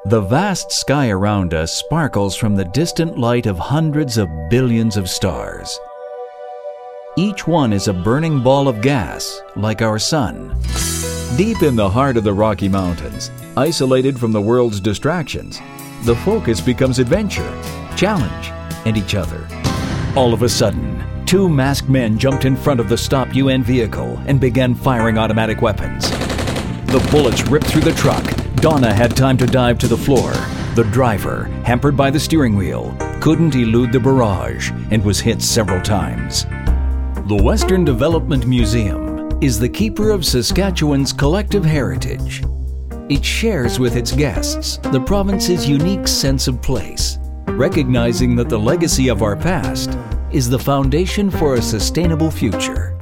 The vast sky around us sparkles from the distant light of hundreds of billions of stars. Each one is a burning ball of gas, like our sun. Deep in the heart of the Rocky Mountains, isolated from the world's distractions, the focus becomes adventure, challenge, and each other. All of a sudden, two masked men jumped in front of the stopped UN vehicle and began firing automatic weapons. The bullets ripped through the truck. Donna had time to dive to the floor. The driver, hampered by the steering wheel, couldn't elude the barrage and was hit several times. The Western Development Museum is the keeper of Saskatchewan's collective heritage. It shares with its guests the province's unique sense of place, recognizing that the legacy of our past is the foundation for a sustainable future.